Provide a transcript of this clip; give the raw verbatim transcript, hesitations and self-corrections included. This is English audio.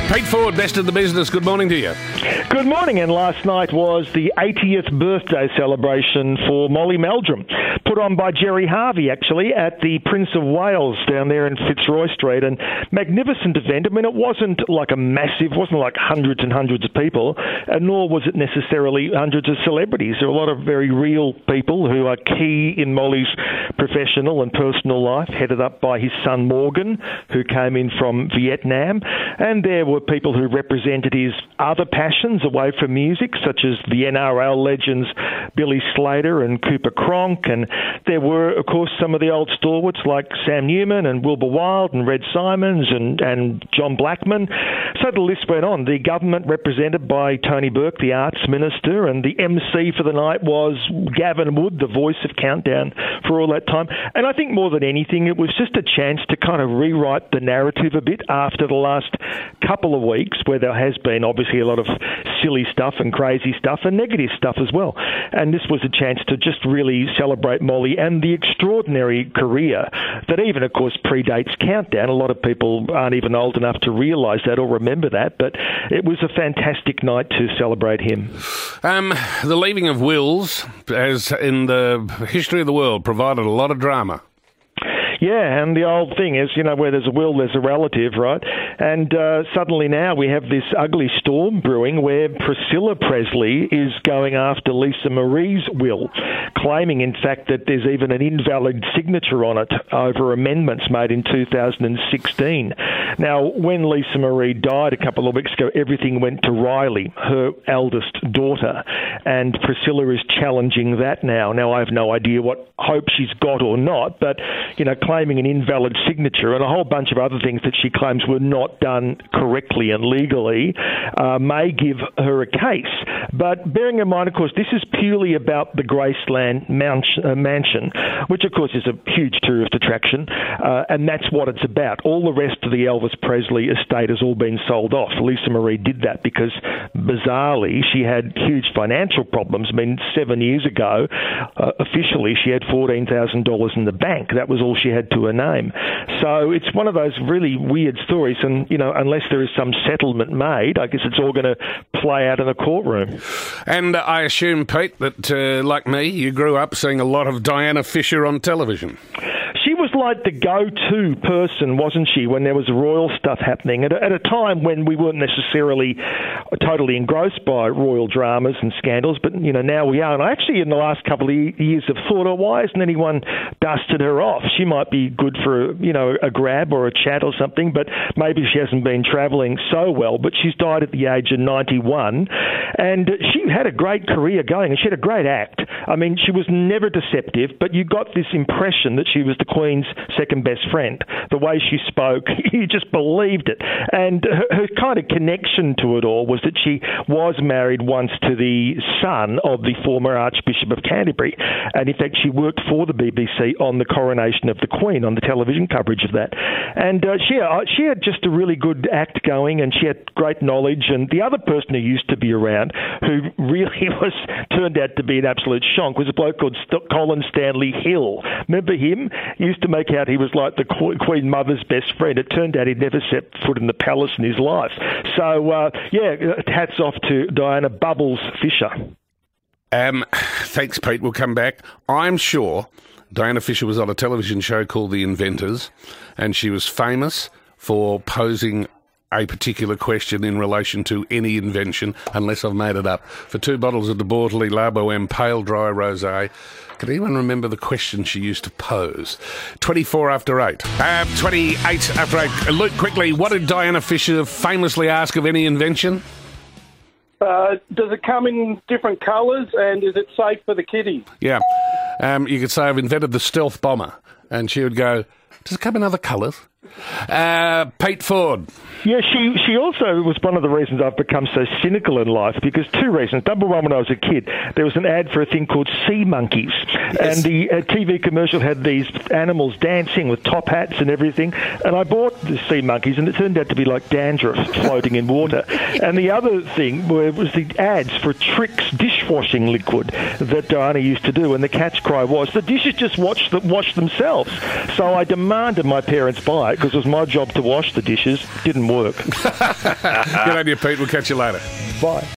Pete Ford, best of the business. Good morning to you. Good morning, and last night was the eightieth birthday celebration for Molly Meldrum, put on by Jerry Harvey, actually, at the Prince of Wales down there in Fitzroy Street. And magnificent event. I mean, it wasn't like a massive, wasn't like hundreds and hundreds of people, and nor was it necessarily hundreds of celebrities. There were a lot of very real people who are key in Molly's professional and personal life, headed up by his son Morgan, who came in from Vietnam. And there were people who represented his other passions away from music, such as the N R L legends Billy Slater and Cooper Cronk. And there were, of course, some of the old stalwarts like Sam Newman and Wilbur Wilde and Red Simons and, and John Blackman. So the list went on. The government represented by Tony Burke, the arts minister, and the M C for the night was Gavin Wood, the voice of Countdown for all that time. And I think more than anything, it was just a chance to kind of rewrite the narrative a bit after the last couple of weeks, where there has been obviously a lot of silly stuff and crazy stuff and negative stuff as well. And this was a chance to just really celebrate Molly and the extraordinary career that even, of course, predates Countdown. A lot of people aren't even old enough to realise that or remember that, but it was a fantastic night to celebrate him. Um, the leaving of wills, as in the history of the world, provided a lot of drama. Yeah, and the old thing is, you know, where there's a will, there's a relative, right? And uh, suddenly now we have this ugly storm brewing where Priscilla Presley is going after Lisa Marie's will, claiming, in fact, that there's even an invalid signature on it over amendments made in two thousand sixteen. Now, when Lisa Marie died a couple of weeks ago, everything went to Riley, her eldest daughter, and Priscilla is challenging that now. Now, I have no idea what hope she's got or not, but, you know, claiming an invalid signature and a whole bunch of other things that she claims were not done correctly and legally uh, may give her a case. But bearing in mind, of course, this is purely about the Graceland Mansion, which, of course, is a huge tourist attraction, uh, and that's what it's about. All the rest of the Elvis Presley estate has all been sold off. Lisa Marie did that because, bizarrely, she had huge financial problems. I mean, seven years ago, uh, officially, she had fourteen thousand dollars in the bank. That was all she had to her name. So it's one of those really weird stories, and, you know, unless there is some settlement made, I guess it's all going to play out in a courtroom. And uh, I assume, Pete, that, uh, like me, you grew up seeing a lot of Diana Fisher on television. She was like the go-to person, wasn't she, when there was royal stuff happening, at a, at a time when we weren't necessarily totally engrossed by royal dramas and scandals, but, you know, now we are. And I actually, in the last couple of years, have thought, oh, why hasn't anyone dusted her off? She might be good for, you know, a grab or a chat or something, but maybe she hasn't been travelling so well. But she's died at the age of ninety-one, and she had a great career going, and she had a great act. I mean, she was never deceptive, but you got this impression that she was the Queen's second best friend. The way she spoke, you just believed it. And her, her kind of connection to it all was that she was married once to the son of the former Archbishop of Canterbury. And in fact, she worked for the B B C on the coronation of the Queen, on the television coverage of that. And uh, she, uh, she had just a really good act going, and she had great knowledge. And the other person who used to be around, who really was turned out to be an absolute shonk, was a bloke called St- Colin Stanley Hill. Remember him? He used to make out he was like the Queen Mother's best friend. It turned out he'd never set foot in the palace in his life. So, uh, yeah, hats off to Diana Bubbles Fisher. Um, thanks, Pete. We'll come back. I'm sure Diana Fisher was on a television show called The Inventors, and she was famous for posing a particular question in relation to any invention, unless I've made it up. For two bottles of the Bortley La Boheme Pale Dry Rosé, can anyone remember the question she used to pose? twenty-four after eight. Uh, twenty-eight after eight. Luke, quickly, what did Diana Fisher famously ask of any invention? Uh, does it come in different colours, and is it safe for the kiddies? Yeah. Um, you could say, I've invented the stealth bomber. And she would go, does it come in other colours? Uh, Pete Ford. Yeah, she she also was one of the reasons I've become so cynical in life, because two reasons. Number one, when I was a kid, there was an ad for a thing called sea monkeys, yes. and the uh, T V commercial had these animals dancing with top hats and everything, and I bought the sea monkeys, and it turned out to be like dandruff floating in water. And the other thing was the ads for Trix dishwashing liquid that Diana used to do, and the catch cry was, the dishes just wash, the, wash themselves. So I demanded my parents buy it. mate, because it was my job to wash the dishes. Didn't work. Good on you, Pete. We'll catch you later. Bye.